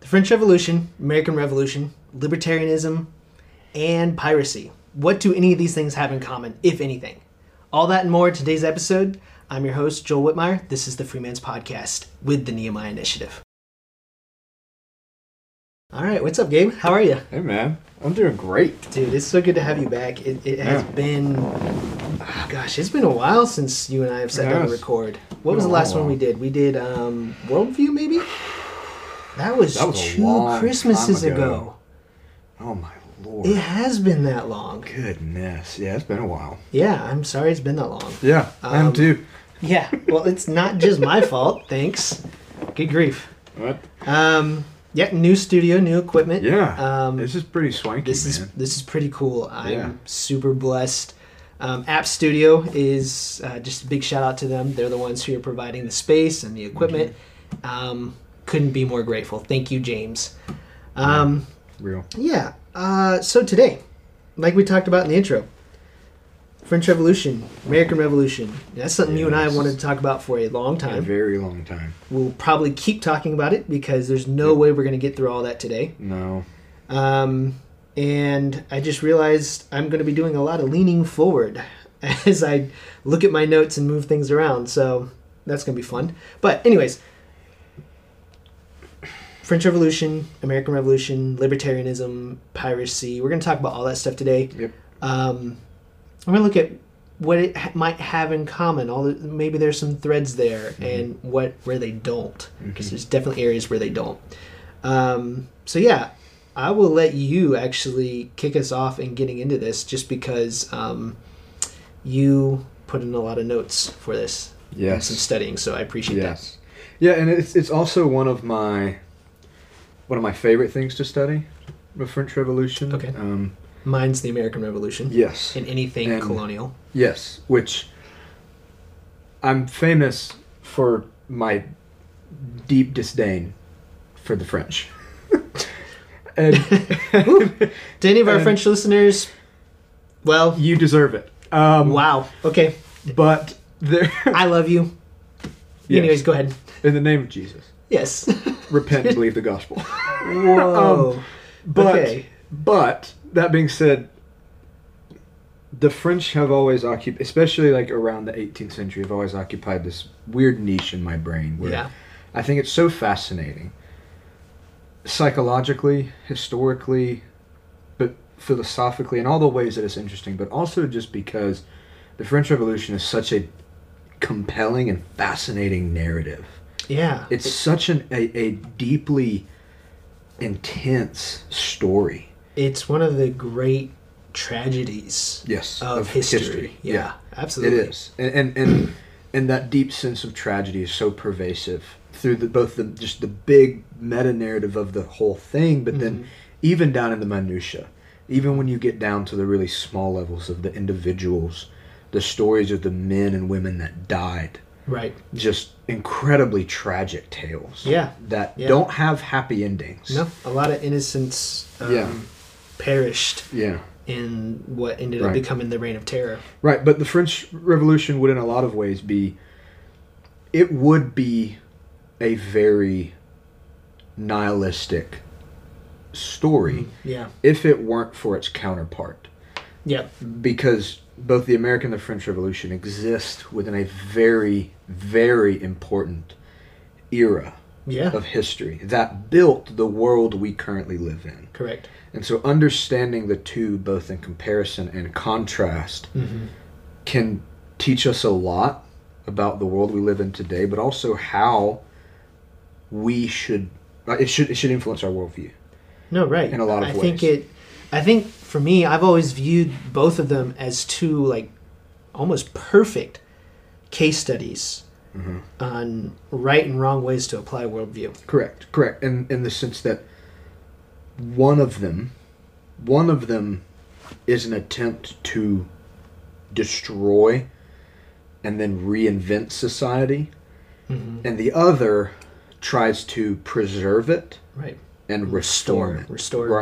The French Revolution, American Revolution, libertarianism, and piracy. What do any of these things have in common, if anything? All that and more in today's episode. I'm your host, Joel Whitmire. This is the Freeman's Podcast with the Nehemiah Initiative. All right, what's up, Gabe? How are you? Hey, man. I'm doing great. Dude, it's so good to have you back. It has been, it's been a while since you and I have sat down to record. What was the last one we did? We did Worldview, maybe? That was 2 Christmases ago. Oh, my Lord. It has been that long. Goodness. Yeah, it's been a while. Yeah, I'm sorry it's been that long. Yeah, I am too. Yeah, well, it's not just my fault. Thanks. Good grief. What? Yeah, new studio, new equipment. Yeah, this is pretty swanky, This is pretty cool. I'm super blessed. App Studio is just a big shout out to them. They're the ones who are providing the space and the equipment. Couldn't be more grateful. Thank you, James. Real. Yeah. So today, like we talked about in the intro, French Revolution, American Revolution. That's something you and I wanted to talk about for a long time. A very long time. We'll probably keep talking about it because there's no way we're going to get through all that today. No. And I just realized I'm going to be doing a lot of leaning forward as I look at my notes and move things around. So that's going to be fun. But anyways, French Revolution, American Revolution, libertarianism, piracy. We're going to talk about all that stuff today. Yep. I'm going to look at what it might have in common. Maybe there's some threads there, and where they don't, because there's definitely areas where they don't. So yeah, I will let you actually kick us off in getting into this, just because you put in a lot of notes for this. Yes. And some studying, so I appreciate that. Yeah, and it's also one of my favorite things to study, the French Revolution. Okay. Mine's the American Revolution. Yes. And anything colonial. Yes, which I'm famous for my deep disdain for the French. And to any of our French listeners, well, you deserve it. Wow. Okay. But there. I love you. Yes. Anyways, go ahead. In the name of Jesus. Yes. Repent and believe the gospel. Whoa. But that being said, the French have always occupied, especially like around the 18th century, have always occupied this weird niche in my brain where I think it's so fascinating. Psychologically, historically, but philosophically, in all the ways that it's interesting, but also just because the French Revolution is such a compelling and fascinating narrative. Yeah. It's such a deeply intense story. It's one of the great tragedies of history. Yeah, absolutely. It is. And that deep sense of tragedy is so pervasive through both the big meta-narrative of the whole thing, but then even down in the minutiae. Even when you get down to the really small levels of the individuals, the stories of the men and women that died. Right. Just incredibly tragic tales. Yeah. That don't have happy endings. No, a lot of innocents perished in what ended up becoming the Reign of Terror. Right, but the French Revolution would in a lot of ways be a very nihilistic story if it weren't for its counterpart. Yeah. Because both the American and the French Revolution exist within a very, very important era of history that built the world we currently live in. Correct. And so understanding the two, both in comparison and contrast, can teach us a lot about the world we live in today, but also how it should influence our worldview. No, right. In a lot of ways. I think for me, I've always viewed both of them as two like almost perfect case studies on right and wrong ways to apply worldview. Correct. In the sense that one of them is an attempt to destroy and then reinvent society, and the other tries to preserve it, and restore it,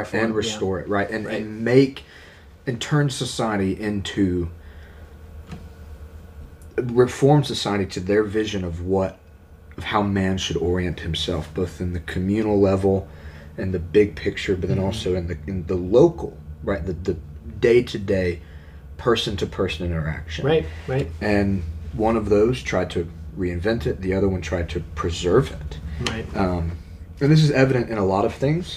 and make and turn society into reform society to their vision of how man should orient himself, both in the communal level and the big picture, but then also in the local, right? The day-to-day, person-to-person interaction. Right, right. And one of those tried to reinvent it. The other one tried to preserve it. Right. And this is evident in a lot of things.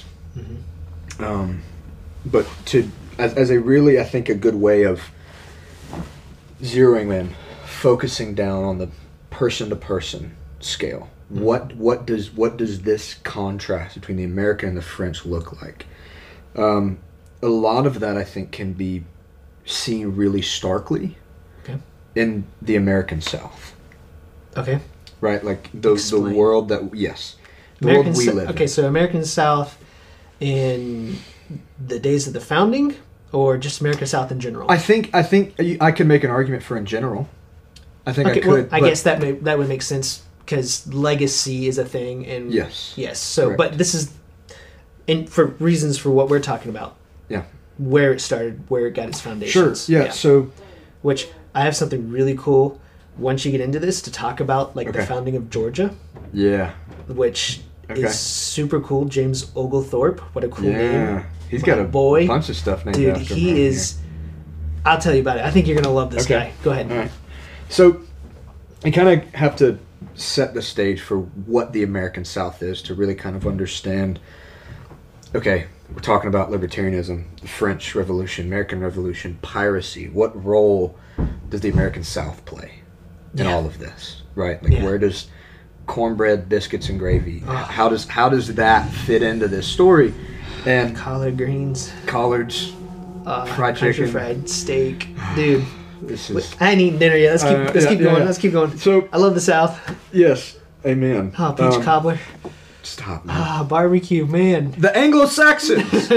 But as a really, I think, a good way of zeroing in, focusing down on the person-to-person scale. What does this contrast between the American and the French look like? A lot of that, I think, can be seen really starkly in the American South. Okay. Right, like the world that the American world we live in. Okay, so American South in the days of the founding, or just American South in general? I think I could make an argument for in general. I think I could. Well, I guess that would make sense because legacy is a thing, and yes. So, correct. But this is, and for reasons for what we're talking about. Yeah. Where it started, where it got its foundations. Sure. Yeah. So, which I have something really cool once you get into this to talk about, like the founding of Georgia. Yeah. Which is super cool. James Oglethorpe. What a cool name. Yeah. He's got a bunch of stuff named after him. Dude, he is. I'll tell you about it. I think you're going to love this guy. Go ahead. All right. So, I kind of have to set the stage for what the American South is to really kind of understand. Okay, we're talking about libertarianism, the French Revolution, American Revolution, piracy. What role does the American South play in all of this? Right? Like, where does cornbread, biscuits, and gravy? How does that fit into this story? And collard greens, collards, fried chicken, fried steak, dude. This is. I ain't eating dinner yet. Let's keep going. Let's keep going. So I love the South. Yes, amen. Oh, peach cobbler. Stop, man. Barbecue, man. The Anglo-Saxons.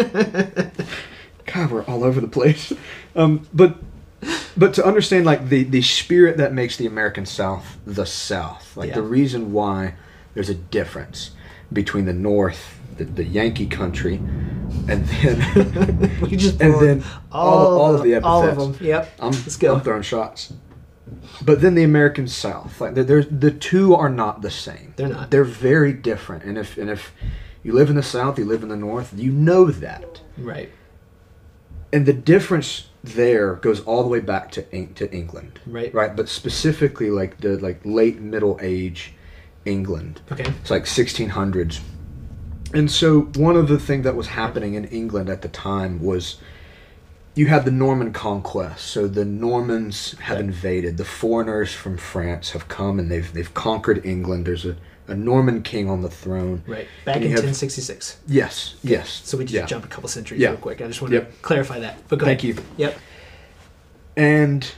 God, we're all over the place. But to understand, like, the spirit that makes the American South the South, like the reason why there's a difference between the North, the Yankee country, and then you just all of the epithets. All of them. Yep. Let's go. I'm throwing shots. But then the American South, like the two are not the same. They're not. They're very different. And if you live in the South, you live in the North, you know that. Right. And the difference there goes all the way back to England. Right. Right. But specifically, like the late Middle Age England. Okay. It's like 1600s. And so one of the things that was happening in England at the time was you had the Norman conquest. So the Normans have invaded. The foreigners from France have come and they've conquered England. There's a Norman king on the throne. Right. Back in 1066. Yes. So we just jumped a couple centuries real quick. I just want to clarify that. But go ahead. Thank you. Yep. And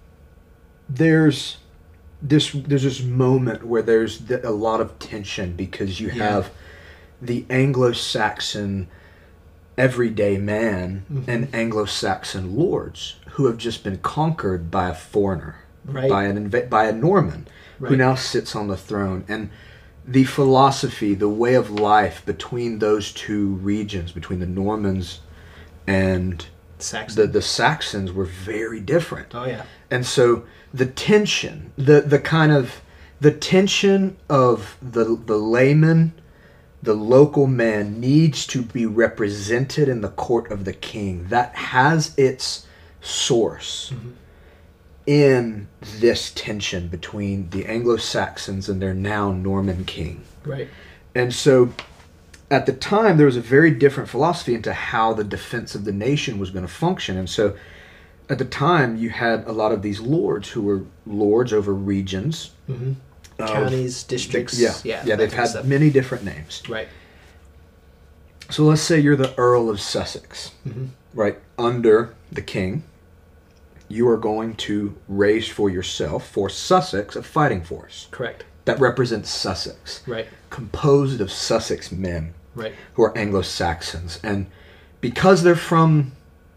there's this moment where there's a lot of tension because you have the Anglo-Saxon everyday man and Anglo-Saxon lords who have just been conquered by a foreigner, by a Norman, who now sits on the throne. And the philosophy, the way of life between those two regions, between the Normans and the Saxons, were very different. Oh yeah. And so the tension, the tension of the layman, the local man, needs to be represented in the court of the king. That has its source in this tension between the Anglo-Saxons and their now Norman king. Right. And so at the time, there was a very different philosophy into how the defense of the nation was going to function. And so at the time, you had a lot of these lords who were lords over regions. Counties, districts. Yeah, they've had many different names. Right. So let's say you're the Earl of Sussex, right? Under the king, you are going to raise for yourself, for Sussex, a fighting force. Correct. That represents Sussex. Right. Composed of Sussex men. Right. Who are Anglo-Saxons. And because they're from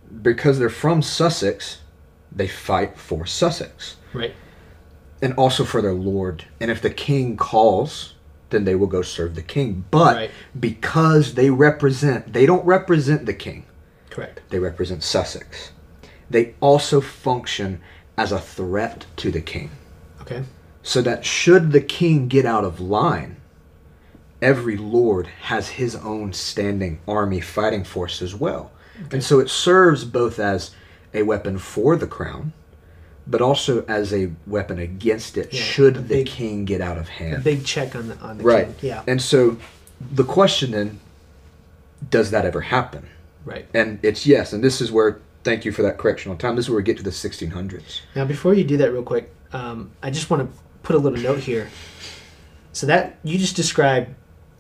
Sussex, they fight for Sussex. Right. And also for their lord. And if the king calls, then they will go serve the king. But because they don't represent the king. Correct. They represent Sussex. They also function as a threat to the king. Okay. So that should the king get out of line, every lord has his own standing army fighting force as well. Okay. And so it serves both as a weapon for the crown, but also as a weapon against it, should the king get out of hand. A big check on the right. king. Yeah. And so the question then, does that ever happen? Right. And it's yes. And this is where, thank you for that correction on time, this is where we get to the 1600s. Now, before you do that real quick, I just want to put a little note here. So that, you just described,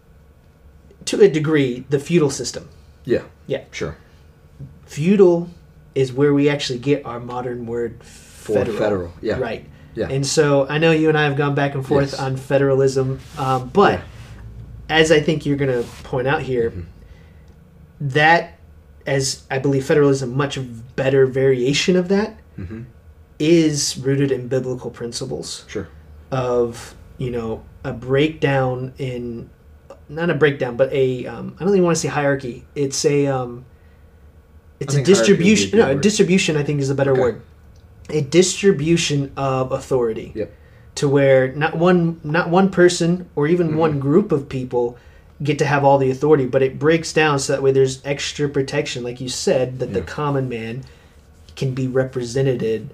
to a degree, the feudal system. Yeah. Yeah. Sure. Feudal is where we actually get our modern word federal. Yeah. Right. Yeah. And so I know you and I have gone back and forth on federalism, but as I think you're going to point out here, that, as I believe federalism, much better variation of that, is rooted in biblical principles. Sure. Of, a breakdown in, not a breakdown, but a, I don't even want to say hierarchy. It's a distribution. No, a distribution, I think, is a better word. A distribution of authority. Yep. To where not one person or even one group of people get to have all the authority, but it breaks down so that way there's extra protection, like you said, that the common man can be represented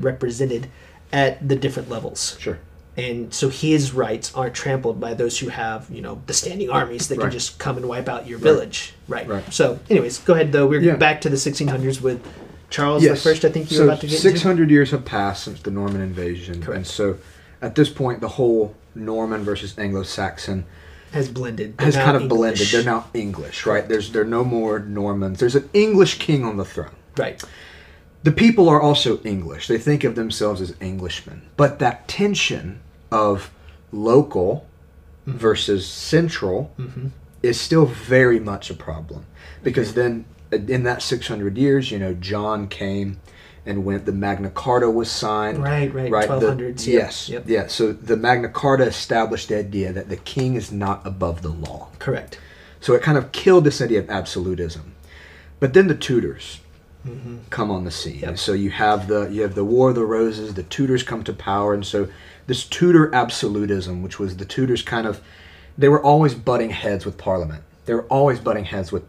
at the different levels. Sure. And so his rights aren't trampled by those who have, the standing armies that can just come and wipe out your village. Right. So, anyways, go ahead, though. We're back to the 1600s with Charles the First, I think you were about to get 600 into. years have passed since the Norman invasion. Correct. And so, at this point, the whole Norman versus Anglo-Saxon has blended. Has kind of blended. They're now English, right? There are no more Normans. There's an English king on the throne. Right. The people are also English. They think of themselves as Englishmen. But that tension of local versus central is still very much a problem. Because then, in that 600 years, John came and went. The Magna Carta was signed. Right. 1200s. Yes. Yep. Yeah. So the Magna Carta established the idea that the king is not above the law. Correct. So it kind of killed this idea of absolutism. But then the Tudors come on the scene. Yep. And so you have the War of the Roses. The Tudors come to power, and so this Tudor absolutism, which was the Tudors they were always butting heads with Parliament. They were always butting heads with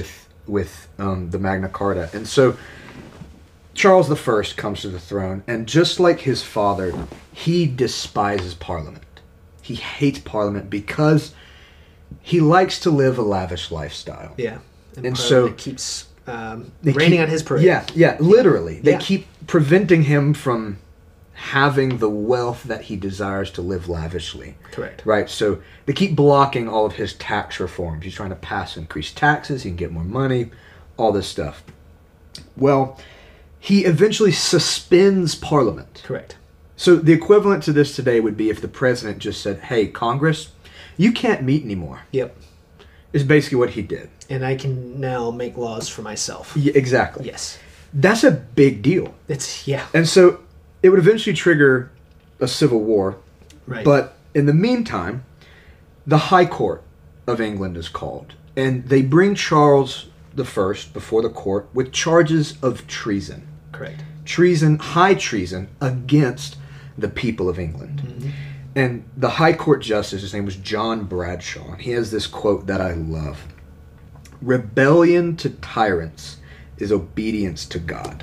the Magna Carta, and so Charles I comes to the throne, and just like his father, he despises Parliament. He hates Parliament because he likes to live a lavish lifestyle. Yeah, and so it keeps raining on his parade. Yeah, literally. They keep preventing him from having the wealth that he desires to live lavishly. Correct. Right? So they keep blocking all of his tax reforms. He's trying to pass increased taxes, he can get more money, all this stuff. Well, he eventually suspends Parliament. Correct. So the equivalent to this today would be if the president just said, hey, Congress, you can't meet anymore. Yep. Is basically what he did. And I can now make laws for myself. Yeah, exactly. Yes. That's a big deal. And so it would eventually trigger a civil war. Right. But in the meantime, the High Court of England is called. And they bring Charles I before the court with charges of treason. Correct. Treason, high treason, against the people of England. And the High Court Justice, his name was John Bradshaw. He has this quote that I love. Rebellion to tyrants is obedience to God.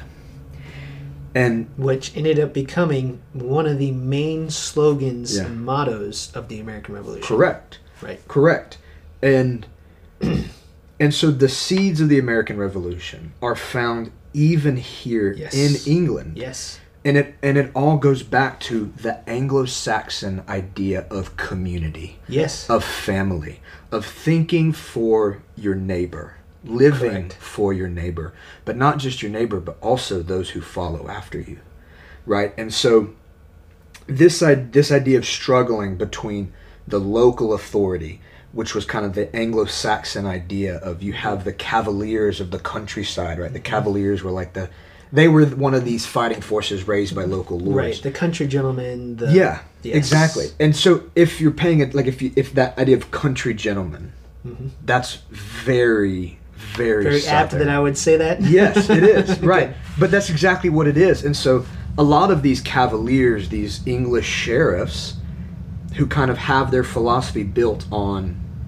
And which ended up becoming one of the main slogans and mottos of the American Revolution. Correct. Right. Correct. And so the seeds of the American Revolution are found even here in England. Yes. And it all goes back to the Anglo-Saxon idea of community. Yes. Of family. Of thinking for your neighbor. Living for your neighbor. But not just your neighbor, but also those who follow after you. Right? And so this idea of struggling between the local authority, which was kind of the Anglo-Saxon idea of you have the Cavaliers of the countryside, right? The Cavaliers were like they were one of these fighting forces raised by local lords. Right, the country gentlemen. Exactly. And so if you're paying it, like if that idea of country gentleman, that's very, very apt that I would say that. Yes, it is. Right. But that's exactly what it is. And so a lot of these Cavaliers, these English sheriffs, who kind of have their philosophy built on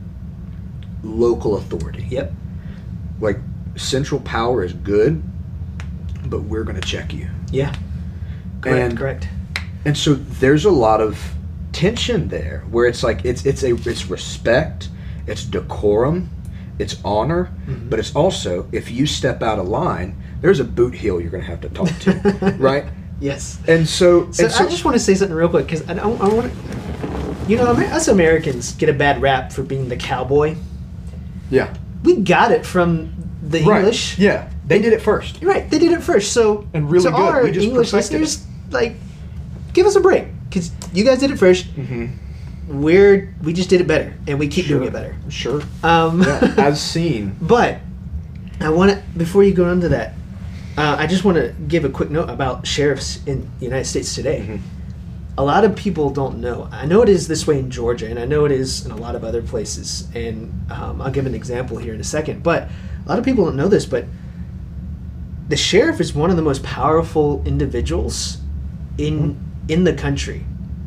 local authority. Yep. Like, central power is good, but we're going to check you. Yeah. Correct. And so there's a lot of tension there where it's like it's respect, it's decorum, it's honor, but it's also, if you step out of line, there's a boot heel you're going to have to talk to, right? Yes. And so I just want to say something real quick, because I want to, us Americans get a bad rap for being the cowboy. Yeah. We got it from the English. Yeah. They did it first. Right. They did it first. So, and really to good. our We just English perfected listeners, like, give us a break, because you guys did it first. Mm-hmm. We just did it better, and we keep doing it better. Sure. As seen. But I want to, before you go on to that, I just want to give a quick note about sheriffs in the United States today. Mm-hmm. A lot of people don't know. I know it is this way in Georgia, and I know it is in a lot of other places. And I'll give an example here in a second. But a lot of people don't know this, but the sheriff is one of the most powerful individuals in the country,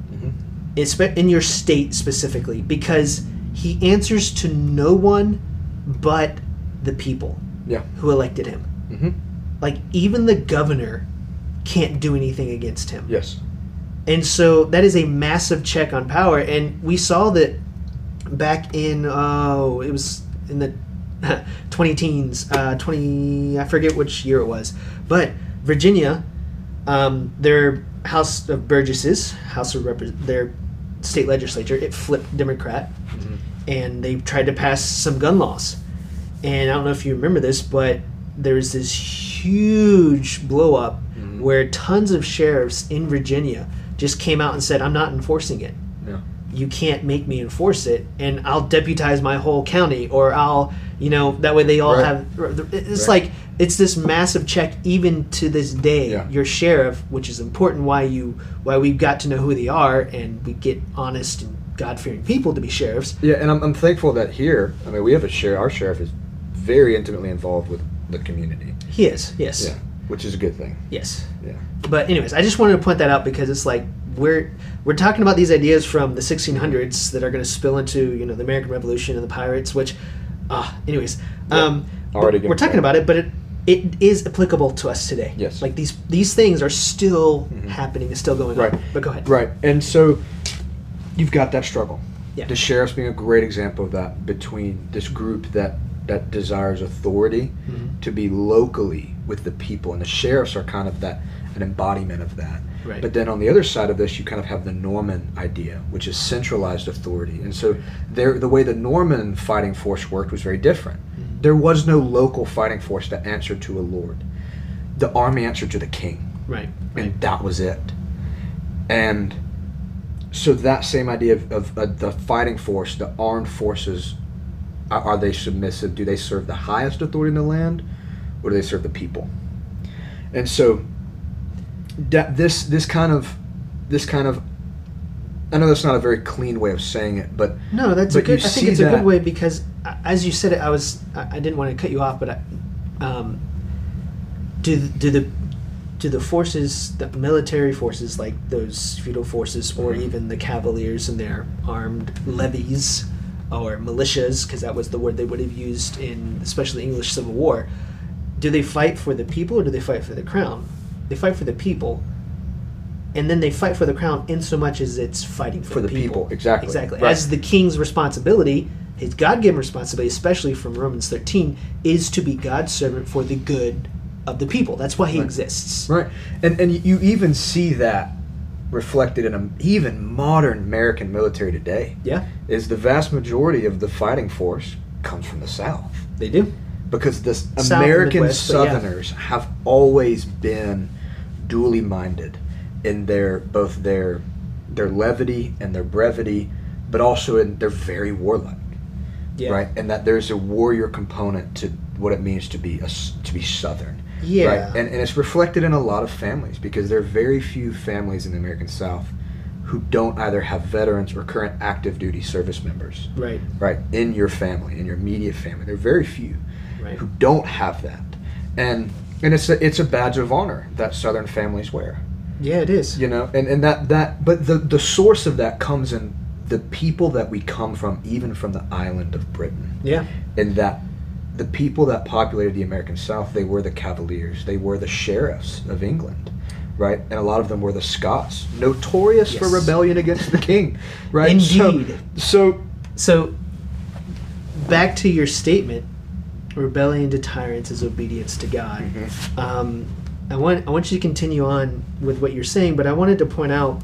in your state specifically, because he answers to no one but the people who elected him. Mm-hmm. Like, even the governor can't do anything against him. Yes. And so that is a massive check on power. And we saw that back in, it was in the 20 teens, I forget which year it was. But Virginia, their House of Burgesses, their state legislature, it flipped Democrat. Mm-hmm. And they tried to pass some gun laws. And I don't know if you remember this, but there was this huge blow up where tons of sheriffs in Virginia just came out and said, I'm not enforcing it. Yeah. You can't make me enforce it, and I'll deputize my whole county, or I'll, that way they all have, it's like, it's this massive check even to this day. Yeah. Your sheriff, which is important, why we've got to know who they are, and we get honest and God-fearing people to be sheriffs. Yeah, and I'm thankful that here, I mean, we have our sheriff is very intimately involved with the community. He is, yes. Yeah, which is a good thing. Yes. Yeah. But anyways, I just wanted to point that out, because it's like we're talking about these ideas from the 1600s that are going to spill into the American Revolution and the pirates. Which, anyways, we're talking about it, but it is applicable to us today. Yes. Like these things are still happening, it's still going on. But go ahead. Right, and so you've got that struggle. Yeah. The sheriff's being a great example of that, between this group that desires authority to be locally with the people, and the sheriffs are kind of an embodiment of that. Right. But then on the other side of this, you kind of have the Norman idea, which is centralized authority. And so the way the Norman fighting force worked was very different. There was no local fighting force that answered to a lord. The army answered to the king. Right. And that was it. And so that same idea of the fighting force, the armed forces, are they submissive? Do they serve the highest authority in the land, or do they serve the people? And so this kind of I know that's not a very clean way of saying it, but no, I think it's a good way, because as you said it, I didn't want to cut you off, but do the forces, the military forces, like those feudal forces, or even the cavaliers and their armed levies or militias, because that was the word they would have used in especially English Civil War, do they fight for the people, or do they fight for the crown? They fight for the people, and then they fight for the crown in so much as it's fighting for the people. Exactly. Right. As the king's responsibility, his God-given responsibility, especially from Romans 13, is to be God's servant for the good of the people. That's why he exists. Right. And you even see that reflected in even modern American military today. Yeah. Is the vast majority of the fighting force comes from the South. They do. Because the South American Midwest, Southerners have always been dually minded in both their levity and their brevity, but also they're very warlike. Yeah. Right? And that there's a warrior component to what it means to be Southern. Yeah. Right? And it's reflected in a lot of families, because there are very few families in the American South who don't either have veterans or current active duty service members. Right. Right? In your family, in your immediate family. There are very few who don't have that. And it's a badge of honor that Southern families wear. Yeah, it is. And that but the source of that comes in the people that we come from, even from the island of Britain. Yeah. In that the people that populated the American South, they were the Cavaliers, they were the sheriffs of England, right? And a lot of them were the Scots, notorious for rebellion against the king, right? Indeed. So back to your statement, rebellion to tyrants is obedience to God. I want you to continue on with what you're saying, but I wanted to point out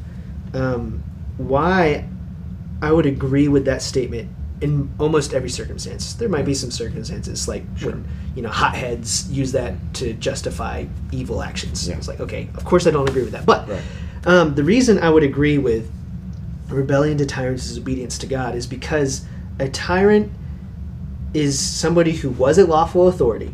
why I would agree with that statement in almost every circumstance. There might be some circumstances like when hotheads use that to justify evil actions. It's like, okay, of course I don't agree with that, but the reason I would agree with rebellion to tyrants is obedience to God is because a tyrant is somebody who was a lawful authority,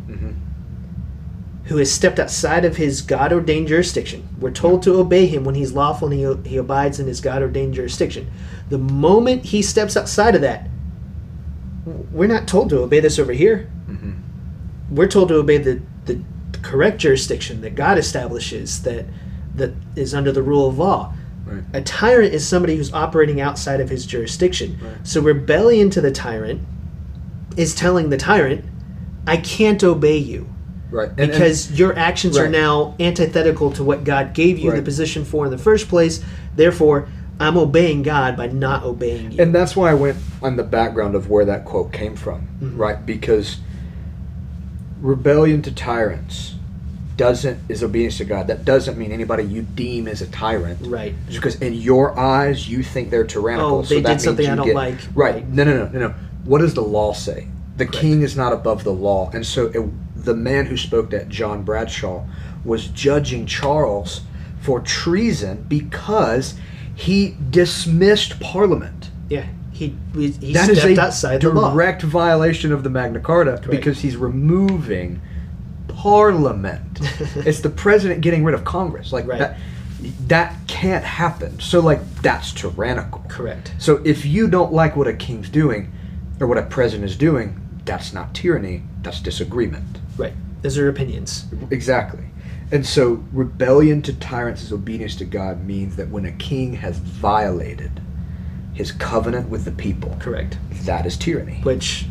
who has stepped outside of his God-ordained jurisdiction. We're told to obey him when he's lawful and he abides in his God-ordained jurisdiction. The moment he steps outside of that, we're not told to obey this over here. We're told to obey the correct jurisdiction that God establishes that is under the rule of law. Right. A tyrant is somebody who's operating outside of his jurisdiction. So rebellion to the tyrant is telling the tyrant, I can't obey you. Right. Because your actions are now antithetical to what God gave you the position for in the first place. Therefore, I'm obeying God by not obeying you. And that's why I went on the background of where that quote came from, right? Because rebellion to tyrants is obedience to God. That doesn't mean anybody you deem as a tyrant. Right. Just because in your eyes you think they're tyrannical. Oh, they did something I don't like. Right. No. What does the law say? The king is not above the law. And so the man who spoke that, John Bradshaw, was judging Charles for treason because he dismissed Parliament. Yeah, he that stepped outside the law. Direct violation of the Magna Carta because he's removing Parliament. It's the president getting rid of Congress. Like that can't happen. So that's tyrannical. Correct. So if you don't like what a king's doing or what a president is doing, that's not tyranny. That's disagreement. Right. Those are opinions. Exactly. And so rebellion to tyrants as obedience to God means that when a king has violated his covenant with the people, correct, that is tyranny. Which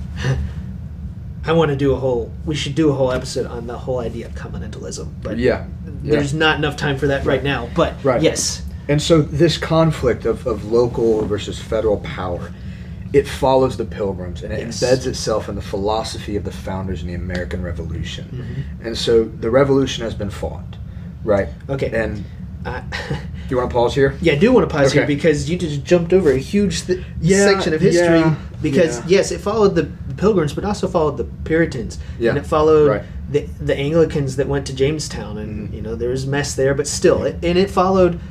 we should do a whole episode on the whole idea of covenantalism. But there's not enough time for that right now. But yes. And so this conflict of local versus federal power, it follows the Pilgrims, and it embeds itself in the philosophy of the founders in the American Revolution. And so the revolution has been fought, right? Okay. And do you want to pause here? Yeah, I do want to pause here because you just jumped over a huge section of history. Because yes, it followed the Pilgrims, but also followed the Puritans, and it followed the Anglicans that went to Jamestown, and there was mess there, but still, and it followed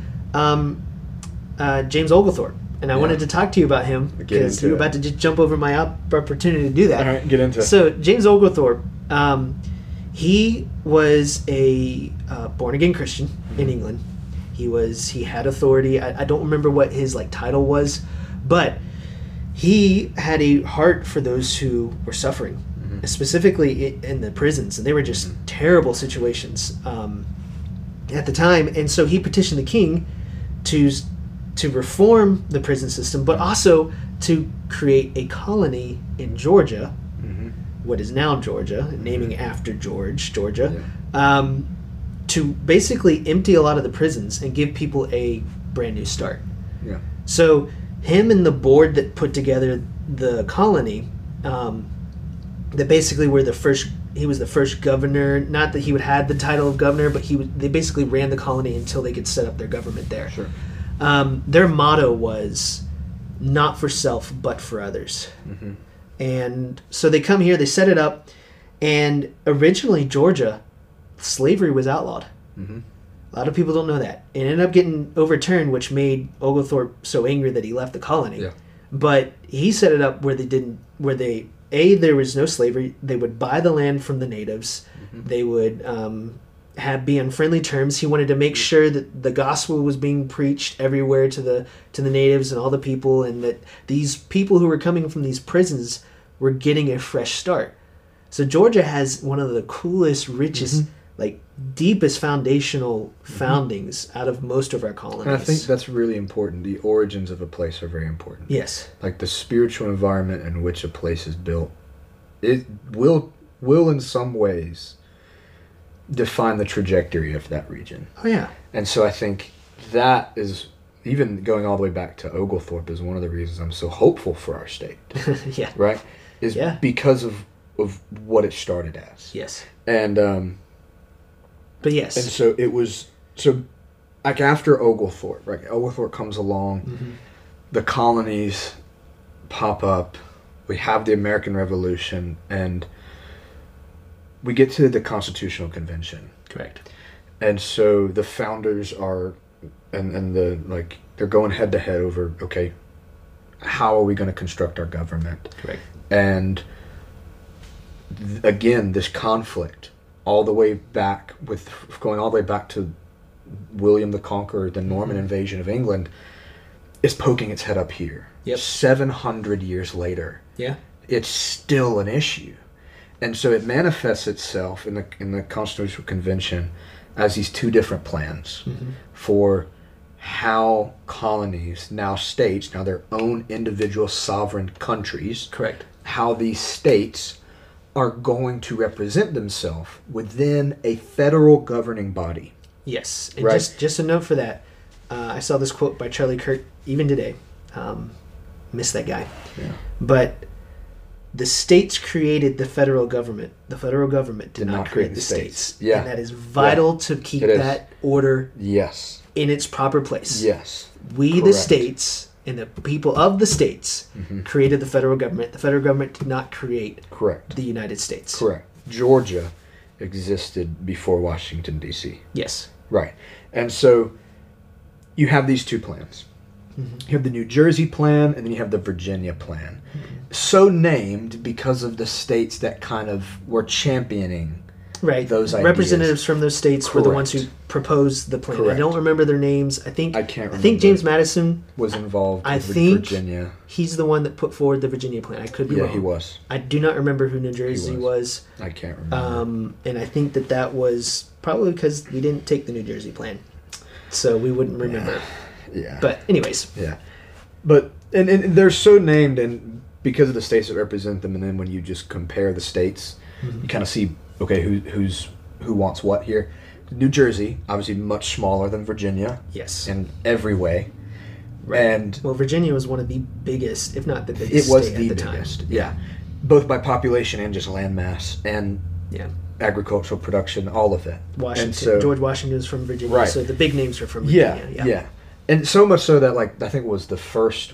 James Oglethorpe. And I wanted to talk to you about him because you were about to just jump over my opportunity to do that. All right, get into it. So James Oglethorpe, he was a born-again Christian in England. He had authority. I don't remember what his title was, but he had a heart for those who were suffering, specifically in the prisons, and they were just terrible situations at the time. And so he petitioned the king to reform the prison system, but also to create a colony in Georgia, what is now Georgia, naming after Georgia, to basically empty a lot of the prisons and give people a brand new start. Yeah. So him and the board that put together the colony, that basically were he was the first governor, not that he would have the title of governor, but they basically ran the colony until they could set up their government there. Sure. Their motto was not for self, but for others. And so they come here, they set it up, and originally Georgia, slavery was outlawed. A lot of people don't know that. It ended up getting overturned, which made Oglethorpe so angry that he left the colony. Yeah. But he set it up where there was no slavery. They would buy the land from the natives. They would be on friendly terms. He wanted to make sure that the gospel was being preached everywhere to the natives and all the people, and that these people who were coming from these prisons were getting a fresh start. So Georgia has one of the coolest, richest like deepest foundational foundings out of most of our colonies. And I think that's really important. The origins of a place are very important. Yes. Like the spiritual environment in which a place is built, it will in some ways define the trajectory of that region. Oh yeah. And so I think that is, even going all the way back to Oglethorpe, is one of the reasons I'm so hopeful for our state. Yeah. Right? Is because of what it started as. Yes. And but yes. and so it was, so like after Oglethorpe, right? Oglethorpe comes along, the colonies pop up, we have the American Revolution, and we get to the Constitutional Convention. Correct. And so the founders are, and the, like, they're going head to head over, okay, how are we going to construct our government? Correct. And again, this conflict all the way back, with going all the way back to William the Conqueror, the Norman invasion of England, is poking its head up here. Yep. 700 years later. Yeah. It's still an issue. And so it manifests itself in the Constitutional Convention as these two different plans for how colonies, now states, now their own individual sovereign countries, Correct. how these states are going to represent themselves within a federal governing body. Yes. And Right. just a note for that. I saw this quote by Charlie Kirk even today. Miss that guy. Yeah. But the states created the federal government. The federal government did not create the states. Yeah. And that is vital to keep It is. that order Yes. in its proper place. Yes. We, the Correct. states, and the people of the states, created the federal government. The federal government did not create Correct. the United States. Correct. Georgia existed before Washington, D.C. Yes. Right. And so you have these two plans. You have the New Jersey plan, and then you have the Virginia plan. So named because of the states that kind of were championing Right. those ideas. Representatives from those states were the ones who Correct. proposed the plan. I Correct. don't remember their names. I think I can't I think remember. James Madison, Was involved I with think Virginia. he's the one that put forward the Virginia plan. I could be Yeah, wrong. he was. I do not remember who New Jersey was. I can't remember. And I think that was probably because we didn't take the New Jersey plan. So we wouldn't remember. Yeah. But anyways, Yeah. But and they're so named, and because of the states that represent them, and then when you just compare the states, you kind of see, okay, who wants what here. New Jersey, obviously much smaller than Virginia yes. in every way. Right. And Well, Virginia was one of the biggest, if not the biggest, it was state the at the biggest. time. Yeah. Both by population and just land mass and Yeah. agricultural production, all of it. Washington. And so, George Washington was from Virginia, Right. so the big names were from yeah, Virginia. yeah. And so much so that, like, I think it was the first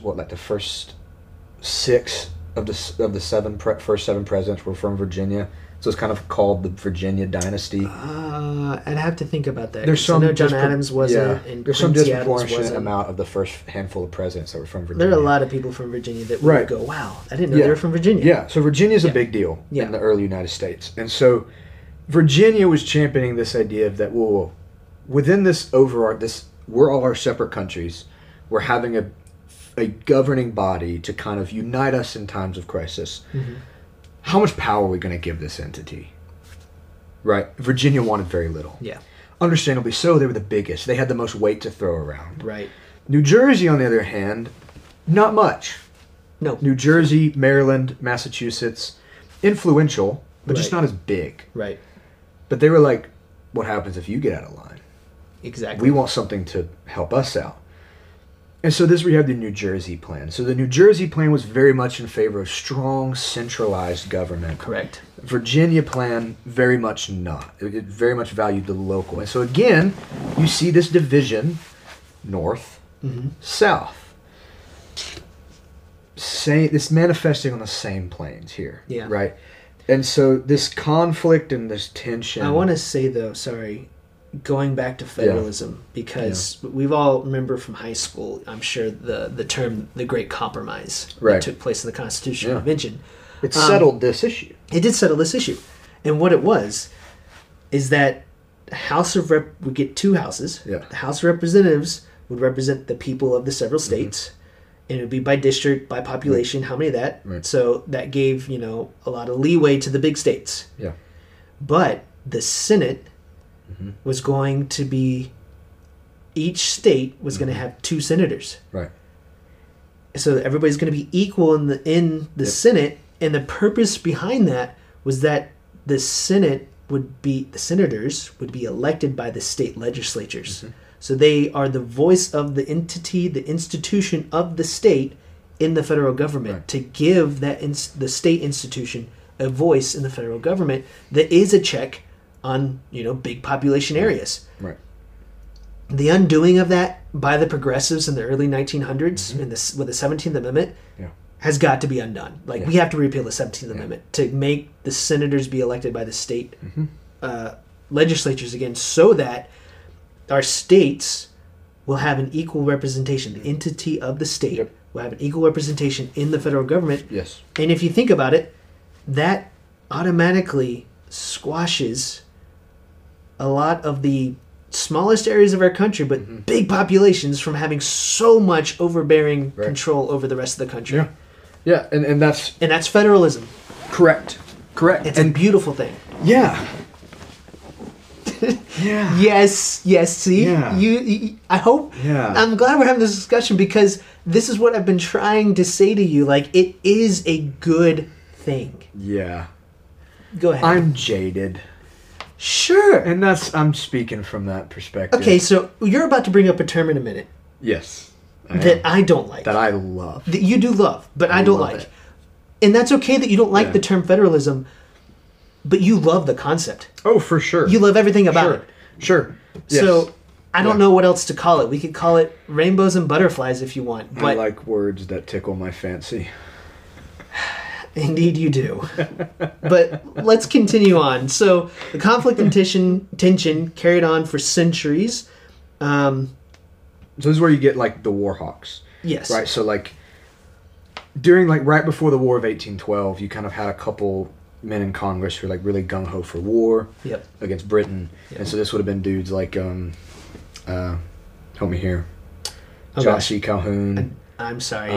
six of the first seven presidents were from Virginia. So it's kind of called the Virginia dynasty. I'd have to think about that. There's 'cause I some know John Adams wasn't, yeah, and there's some Quincy Adams disproportionate wasn't. amount of the first handful of presidents that were from Virginia. There are a lot of people from Virginia that would Right. go, "Wow, I didn't know Yeah. they were from Virginia." Yeah, so Virginia's a Yeah. big deal Yeah. in the early United States. And so Virginia was championing this idea of that, whoa, within this we're all our separate countries. We're having a governing body to kind of unite us in times of crisis. How much power are we going to give this entity? Right? Virginia wanted very little. Yeah. Understandably so, they were the biggest. They had the most weight to throw around. Right. New Jersey, on the other hand, not much. No. New Jersey, Maryland, Massachusetts, influential, but just Right. not as big. Right. But they were like, what happens if you get out of line? Exactly. We want something to help us out. And so this is where you have the New Jersey plan. So the New Jersey plan was very much in favor of strong, centralized government. Correct. Virginia plan, very much not. It very much valued the local. And so again, you see this division, north, south. It's manifesting on the same planes here. Yeah. Right? And so this conflict and this tension. I want to say though, sorry, going back to federalism, because we've all remember from high school, I'm sure the term the Great Compromise Right. that took place in the Constitutional Yeah. Convention. It settled this issue. It did settle this issue, and what it was is that we get two houses. Yeah. The House of Representatives would represent the people of the several states, and it would be by district, by population, how many of that. Right. So that gave a lot of leeway to the big states. Yeah. But the Senate was going to be, each state was going to have 2 senators. Right. So everybody's going to be equal in the Senate, and the purpose behind that was that the senators would be elected by the state legislatures. So they are the voice of the entity, the institution of the state in the federal government, to give the state institution a voice in the federal government that is a check on, big population areas. Right. The undoing of that by the progressives in the early 1900s with the 17th Amendment has got to be undone. We have to repeal the 17th Amendment to make the senators be elected by the state legislatures again, so that our states will have an equal representation. The entity of the state will have an equal representation in the federal government. Yes. And if you think about it, that automatically squashes a lot of the smallest areas of our country, but big populations, from having so much overbearing control over the rest of the country. Yeah, and that's federalism. correct. It's a beautiful thing. Yeah. Yeah. Yes. See, you. I hope. Yeah. I'm glad we're having this discussion, because this is what I've been trying to say to you. It is a good thing. Yeah. Go ahead. I'm jaded. Sure. And I'm speaking from that perspective. Okay, so you're about to bring up a term in a minute. Yes. I don't like. That I love. That you do love, but I don't like. It. And that's okay that you don't like the term federalism, but you love the concept. Oh, for sure. You love everything about it. Sure. Yes. So I don't know what else to call it. We could call it rainbows and butterflies if you want. But I like words that tickle my fancy. Indeed you do. But let's continue on. So the conflict and tension carried on for centuries. So this is where you get the war hawks. Yes. Right. So during right before the War of 1812, you kind of had a couple men in Congress who were really gung ho for war against Britain, and so this would have been dudes like help me here, John C. Calhoun. I'm sorry,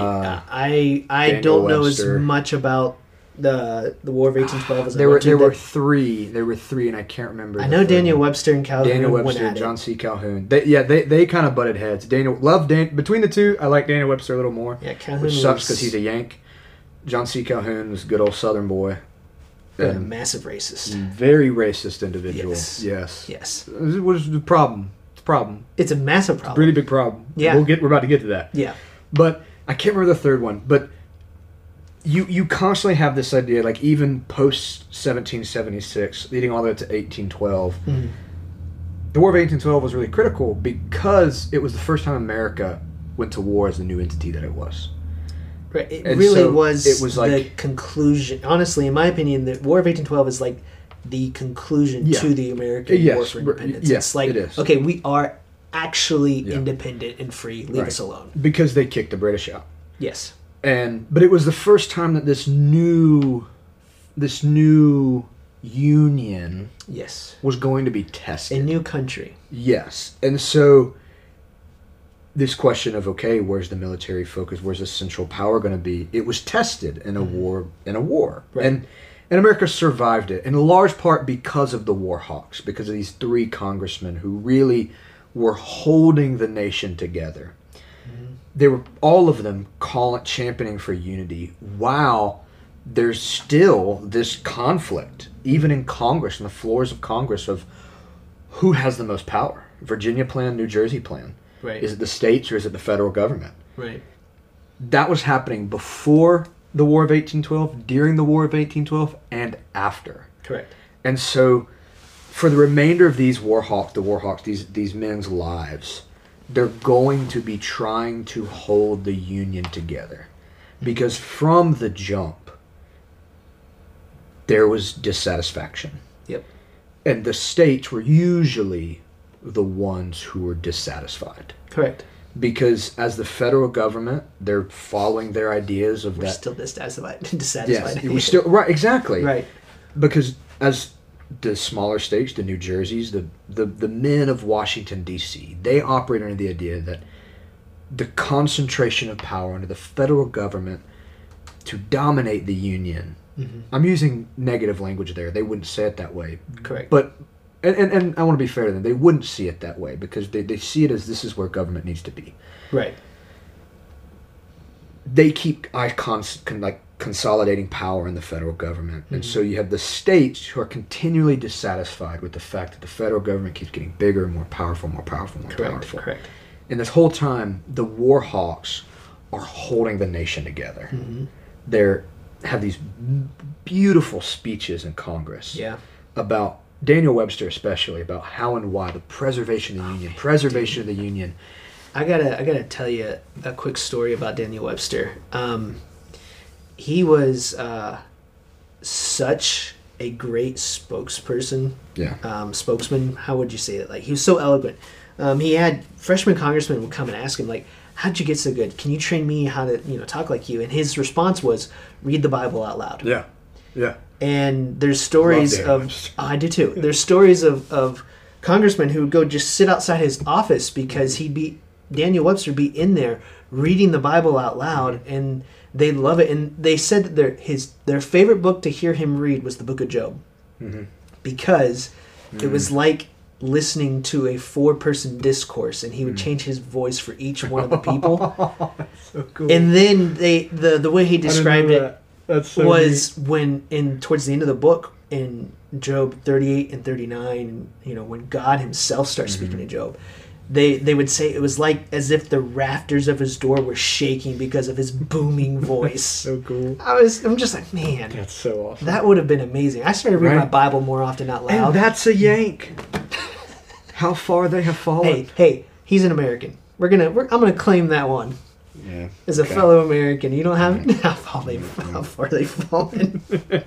I don't know Webster. as much about the War of 1812 as there were three, and I can't remember. I know Daniel Webster and Calhoun. Daniel Webster and John C. Calhoun. They kind of butted heads. Between the two, I like Daniel Webster a little more. Yeah, Calhoun, which sucks because he's a Yank. John C. Calhoun was a good old Southern boy. And a massive racist. Very racist individual. Yes. What is the problem? It's a problem. It's a massive problem. It's a pretty big problem. Yeah. We're about to get to that. Yeah. But I can't remember the third one. But you constantly have this idea, even post 1776, leading all the way to 1812. Mm-hmm. The War of 1812 was really critical because it was the first time America went to war as the new entity that it was. Right. It really was the conclusion. Honestly, in my opinion, the War of 1812 is the conclusion to the American War for Independence. Yes, it's it is. Okay, we are actually independent and free. Leave us alone. Because they kicked the British out. Yes. But it was the first time that this new union was going to be tested. A new country. Yes. And so this question of, okay, where's the military focus? Where's the central power going to be? It was tested in a war. Right. And America survived it in large part because of the war hawks, because of these 3 congressmen who really were holding the nation together. Mm-hmm. They were, all of them, championing for unity while there's still this conflict, even in Congress, on the floors of Congress, of who has the most power. Virginia plan, New Jersey plan. Right. Is it the states or is it the federal government? Right. That was happening before the War of 1812, during the War of 1812, and after. Correct. And so, for the remainder of these these men's lives, they're going to be trying to hold the Union together. Because from the jump, there was dissatisfaction. Yep. And the states were usually the ones who were dissatisfied. Correct. Because as the federal government, they're following their ideas of we're that. Still dissatisfied. Yes, we're still right. Exactly. Right. Because as the smaller states, the New Jerseys, the men of Washington D.C., they operate under the idea that the concentration of power under the federal government to dominate the Union. Mm-hmm. I'm using negative language there. They wouldn't say it that way. Correct. But And I want to be fair to them. They wouldn't see it that way because they see it as this is where government needs to be. Right. They keep consolidating power in the federal government. And so you have the states who are continually dissatisfied with the fact that the federal government keeps getting bigger and more powerful, more powerful, more powerful. Correct. And this whole time, the war hawks are holding the nation together. They have these beautiful speeches in Congress about Daniel Webster, especially about how and why the preservation of the Union, I gotta tell you a quick story about Daniel Webster. He was such a great spokesperson. Spokesman. How would you say it? Like, he was so eloquent. He had freshman congressmen would come and ask him, like, how'd you get so good? Can you train me how to, talk like you? And his response was, read the Bible out loud. Yeah. And there's stories of, I do too. There's stories of congressmen who would go just sit outside his office because Daniel Webster be in there reading the Bible out loud, and they love it. And they said that their favorite book to hear him read was the Book of Job, because it was like listening to a 4-person discourse, and he would change his voice for each one of the people. So cool. And then the way he described it was neat. Towards the end of the book in Job 38 and 39, when God himself starts speaking to Job, they would say it was like as if the rafters of his door were shaking because of his booming voice. So cool. I'm just like, man, that's so awesome. That would have been amazing. I started reading my Bible more often out loud. And that's a yank. How far they have fallen. Hey, he's an American. I'm gonna claim that one. Yeah. As a fellow American, you don't have how far they've fallen.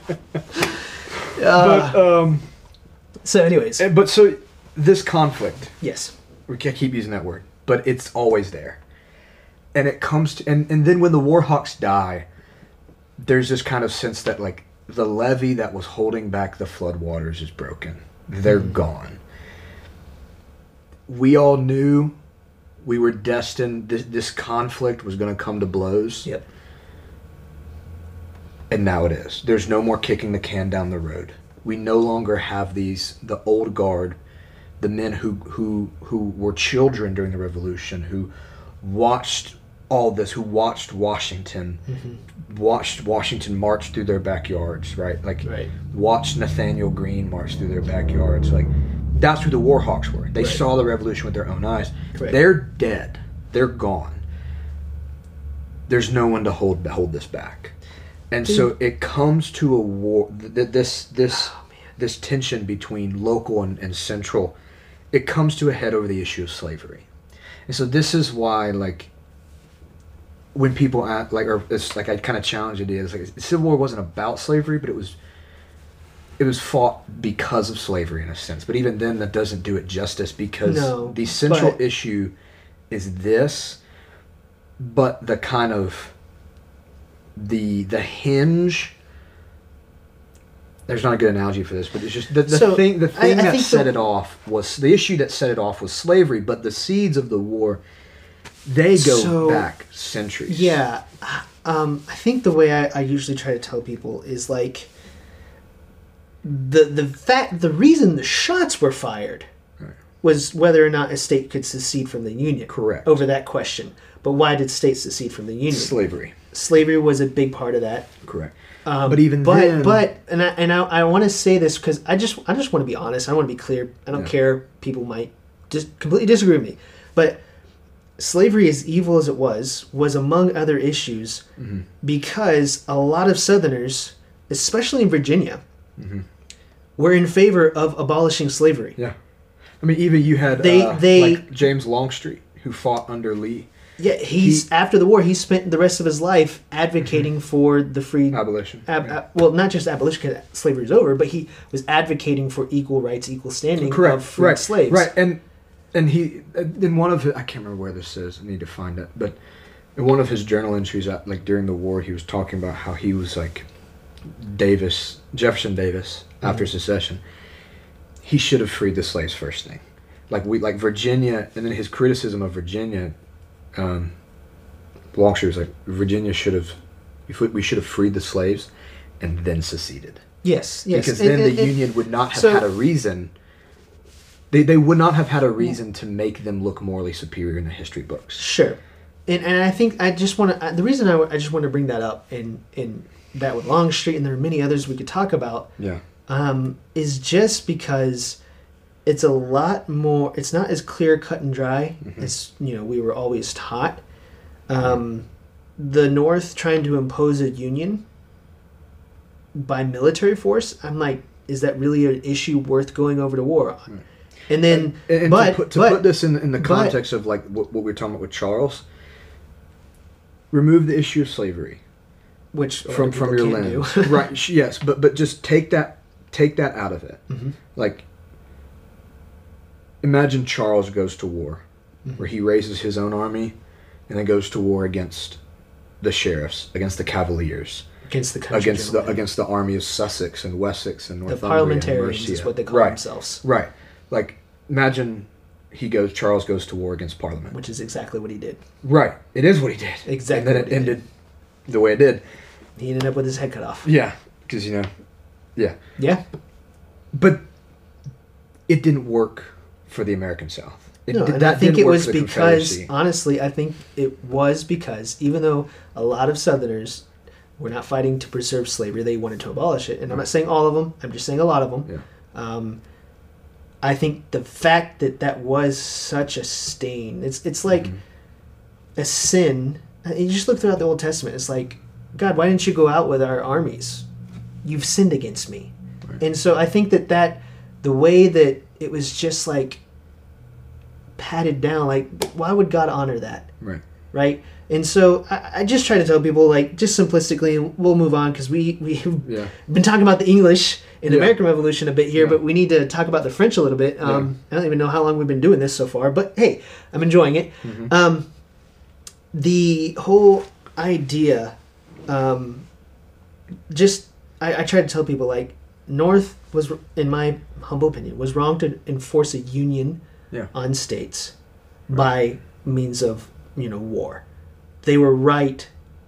So, anyways, so this conflict. Yes. We can't keep using that word, but it's always there, and it comes to and then when the Warhawks die, there's this kind of sense that like the levee that was holding back the floodwaters is broken. They're gone. We all knew we were destined. This conflict was going to come to blows. Yep. And now it is. There's no more kicking the can down the road. We no longer have the old guard, the men who were children during the Revolution, who watched all this, who watched Washington, watched Washington march through their backyards, right? Watched Nathaniel Greene march through their backyards, like. That's who the Warhawks were. They saw the revolution with their own eyes. Right. They're dead. They're gone. There's no one to hold this back, and so it comes to a war. This tension between local and central, it comes to a head over the issue of slavery, and so this is why, like, when people act like, or it's like I kind of challenge it is like the Civil War wasn't about slavery, but it was fought because of slavery in a sense. But even then, that doesn't do it justice because the central issue is this, but the kind of the hinge. There's not a good analogy for this, but it's just the thing that set it off was the issue that set it off was slavery. But the seeds of the war, they go back centuries. Yeah, I think the way I usually try to tell people is like. The reason the shots were fired was whether or not a state could secede from the Union. Correct. Over that question. But why did states secede from the Union? Slavery was a big part of that. Correct. I want to say this because I just want to be honest. I want to be clear. I don't care. People might just completely disagree with me. But slavery, as evil as it was among other issues because a lot of Southerners, especially in Virginia, were in favor of abolishing slavery. Yeah. I mean, even you had like James Longstreet, who fought under Lee. Yeah, after the war, he spent the rest of his life advocating for the free... Abolition. Well, not just abolition, because slavery is over, but he was advocating for equal rights, equal standing of freed slaves. Right, and he, in one of his, I can't remember where this is, I need to find it, but in one of his journal entries, like during the war, he was talking about how he was like Jefferson Davis, after secession, he should have freed the slaves first thing. Like Virginia, and then his criticism of Virginia, Longstreet was like, Virginia we should have freed the slaves and then seceded. Yes. Because then the Union would not have had a reason They would not have had a reason to make them look morally superior in the history books. Sure. And I think I just want to, the reason I just want to bring that up in that with Longstreet, and there are many others we could talk about, Yeah. is just because it's a lot more, it's not as clear cut and dry as, we were always taught. The North trying to impose a union by military force, I'm like, is that really an issue worth going over to war on? And then, to put this in the context of like what we were talking about with Charles, remove the issue of slavery, which from your lens, right? Yes, but just take that out of it. Like, imagine Charles goes to war, where he raises his own army, and then goes to war against the sheriffs, against the Cavaliers, against the country, against the army of Sussex and Wessex and Northumbria. The parliamentarians and Mercia. is what they call themselves. Right. Like, imagine Charles goes to war against Parliament. Which is exactly what he did. Right. It is what he did. Exactly. And then it ended the way it did. He ended up with his head cut off. Yeah. Because, yeah. Yeah. But it didn't work for the American South. I think it was because, honestly, I think it was because even though a lot of Southerners were not fighting to preserve slavery, they wanted to abolish it. And I'm not saying all of them. I'm just saying a lot of them. Yeah. I think the fact that was such a stain, it's like a sin. You just look throughout the Old Testament. It's like, God, why didn't you go out with our armies? You've sinned against me. Right. And so I think that the way that it was just like patted down, like, why would God honor that? Right? And so I just try to tell people, like, just simplistically, and we'll move on because we've been talking about the English in the American Revolution a bit here, but we need to talk about the French a little bit. I don't even know how long we've been doing this so far, but hey, I'm enjoying it. The whole idea, I try to tell people, like, North was, in my humble opinion, was wrong to enforce a union on states by means of, war. They were right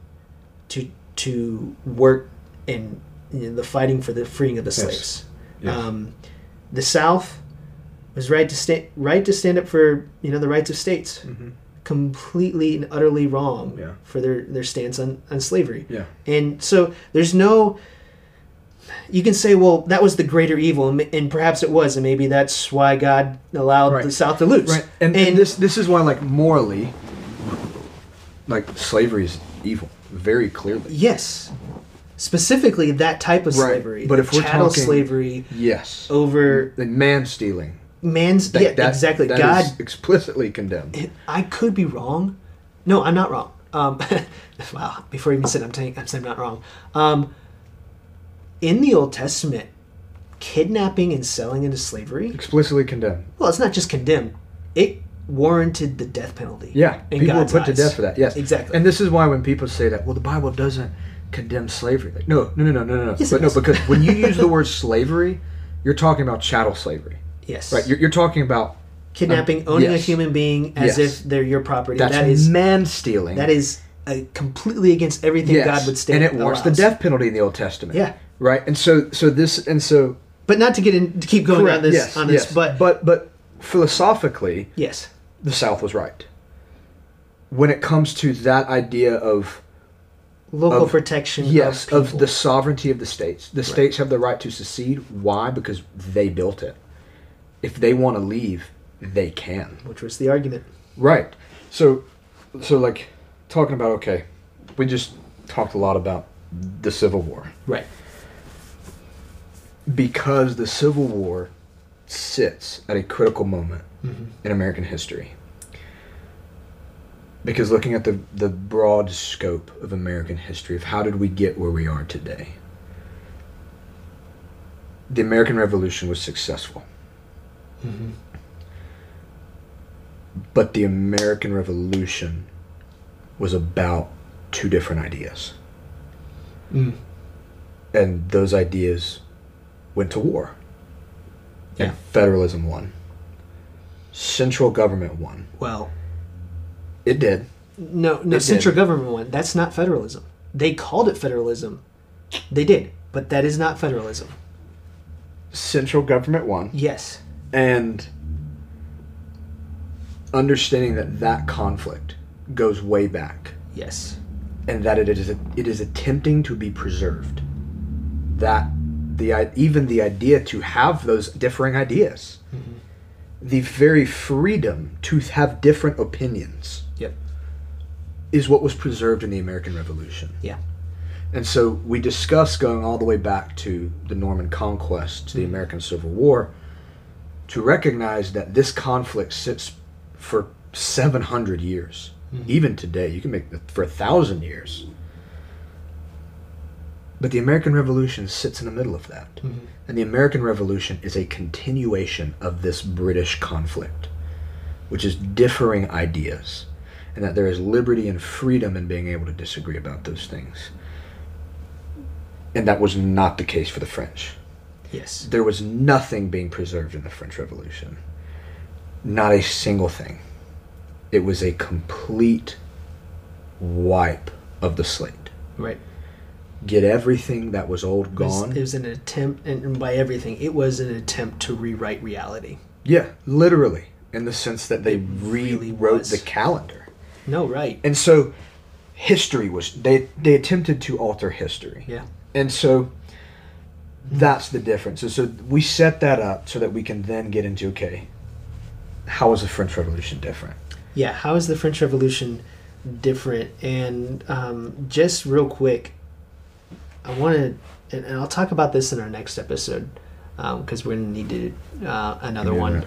to work in the fighting for the freeing of the slaves. Yes. The South was right to stand up for the rights of states. Completely and utterly wrong for their stance on slavery. And so there's no. You can say, well, that was the greater evil, and perhaps it was, and maybe that's why God allowed the South to lose. Right. And this is why, like, morally, like, slavery is evil, very clearly. Yes. Specifically, that type of slavery. But if we're chattel talking slavery, over the man stealing, exactly. That God is explicitly condemned. I could be wrong. No, I'm not wrong. Wow. Before I even said I'm saying I'm not wrong. In the Old Testament, kidnapping and selling into slavery explicitly condemned. Well, it's not just condemned; it warranted the death penalty. Yeah, people were put to death for that. Yes, exactly. And this is why when people say that, well, the Bible doesn't condemn slavery. Like, no. Yes, But no, because when you use the word slavery, you're talking about chattel slavery. Yes. Right. You're talking about kidnapping, owning a human being as if they're your property. That is man stealing. That is completely against everything God would stand. And it warrants the death penalty in the Old Testament. Yeah. Right. And so. But not to keep going on this. But philosophically, yes, the South was right. When it comes to that idea of local protection, of the sovereignty of the states, the states have the right to secede. Why? Because they built it. If they want to leave, they can. Which was the argument. Right. So like talking about we just talked a lot about the Civil War. Right. Because the Civil War sits at a critical moment in American history. Because looking at the broad scope of American history, of how did we get where we are today, the American Revolution was successful. But the American Revolution was about two different ideas. And those ideas went to war. Yeah. And federalism won. Central government won. Well, it did. No, central government won. That's not federalism. They called it federalism. They did, but that is not federalism. Central government won. Yes. And understanding that that conflict goes way back, Yes. and that it is attempting to be preserved. That even the idea to have those differing ideas, the very freedom to have different opinions, Yep. is what was preserved in the American Revolution. Yeah. And so we discuss going all the way back to the Norman Conquest, to the American Civil War, to recognize that this conflict sits for 700 years. Even today, you can make it for 1,000 years. But the American Revolution sits in the middle of that. And the American Revolution is a continuation of this British conflict, which is differing ideas, and that there is liberty and freedom in being able to disagree about those things. And that was not the case for the French. Yes. There was nothing being preserved in the French Revolution. Not a single thing. It was a complete wipe of the slate. Right. Get everything that was old gone. It was an attempt, and by everything, it was an attempt to rewrite reality. Yeah, literally, in the sense that they really rewrote was. the calendar. No, right. And so history was, they attempted to alter history. Yeah. And so that's the difference. And so we set that up so that we can then get into, okay, how was the French Revolution different? Yeah, how is the French Revolution different? And just real quick, I want to, and I'll talk about this in our next episode, because we're going to need to do another one.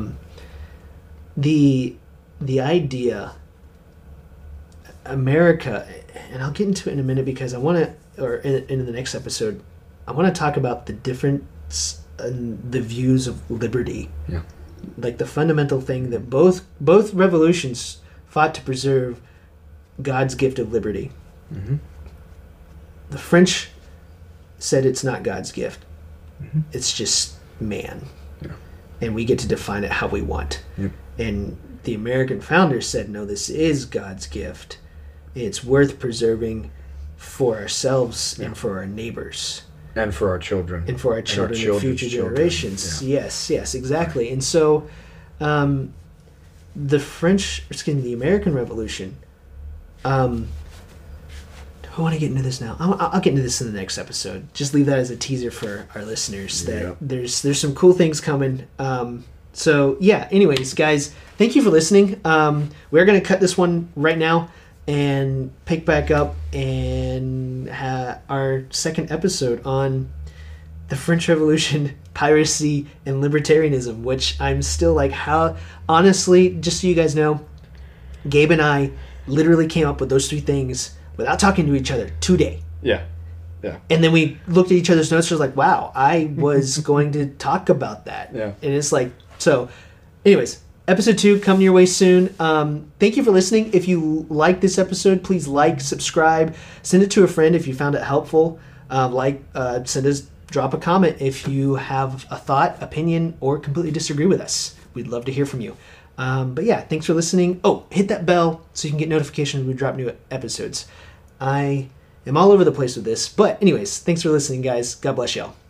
The idea, America, and I'll get into it in a minute because I want to, or in the next episode, I want to talk about the difference in the views of liberty. Yeah. Like the fundamental thing that both revolutions fought to preserve God's gift of liberty. Mm-hmm. The French said it's not God's gift. Mm-hmm. It's just man. Yeah. And we get to define it how we want. Yep. And the American founders said, no, this is God's gift. It's worth preserving for ourselves and for our neighbors. And for our children. And for our children and future generations. Yeah. Yes, exactly. And so the American Revolution, I want to get into this now. I'll get into this in the next episode. Just leave that as a teaser for our listeners. That there's some cool things coming. So yeah. Anyways, guys, thank you for listening. We're gonna cut this one right now and pick back up and have our second episode on the French Revolution, piracy, and libertarianism. Which I'm still like, how honestly, just so you guys know, Gabe and I literally came up with those three things without talking to each other today. Yeah. And then we looked at each other's notes and was like, wow, I was going to talk about that. Yeah. And it's like, so anyways, episode 2 coming your way soon. Thank you for listening. If you like this episode, please like, subscribe, send it to a friend if you found it helpful. Drop a comment if you have a thought, opinion, or completely disagree with us. We'd love to hear from you. But yeah, thanks for listening. Oh, hit that bell so you can get notifications when we drop new episodes. I am all over the place with this. But anyways, thanks for listening, guys. God bless y'all.